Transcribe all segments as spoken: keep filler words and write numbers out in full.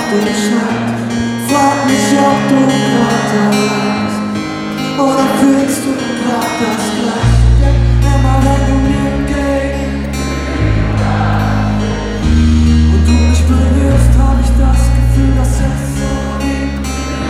den Schritt. Frag mich, ob du grad allein bist oder fühlst du grad das Gleich. Immer wenn du mir entgegen und du mich berührst, hab ich das Gefühl, dass es so geht.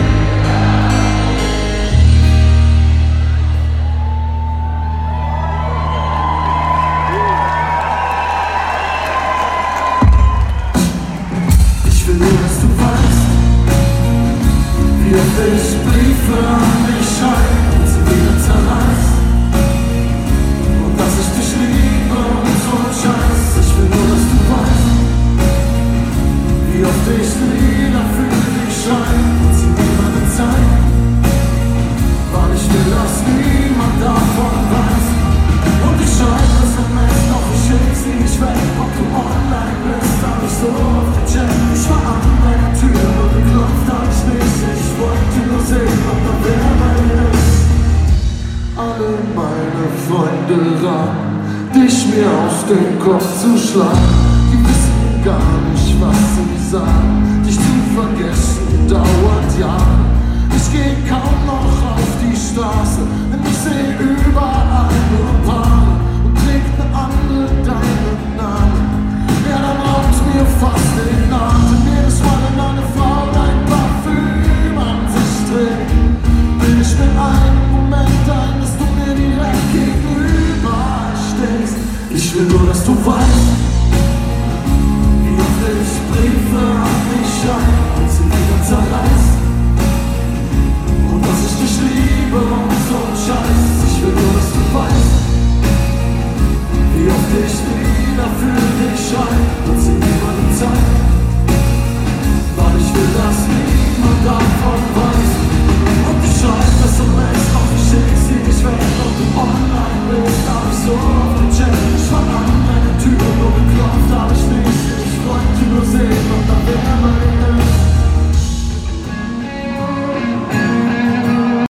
Ich will nur, dass du weißt, wie oft ich Briefe an mich schreibe und sie wieder zerreißt. Und dass ich dich liebe und so ein Scheiß. Ich will nur, dass du weißt, wie oft ich Lieder für dich schreibe und sie niemandem zeige. Weil ich will, dass niemand davon weiß. Und ich schreibe es im Netz, doch ich schick sie nicht weg. Ob du online bist, hab ich so oft gecheckt. Ich war an deiner Tür und geklopft hab ich nicht. Ich wollte nur sehen, ob da wer bei mir ist. Alle meine Freunde raten, dich mir aus dem Kopf zu schlagen. Die wissen gar nicht, was sie sagen. Dich zu vergessen dauert Jahre. Ich geh kaum noch auf die Straße.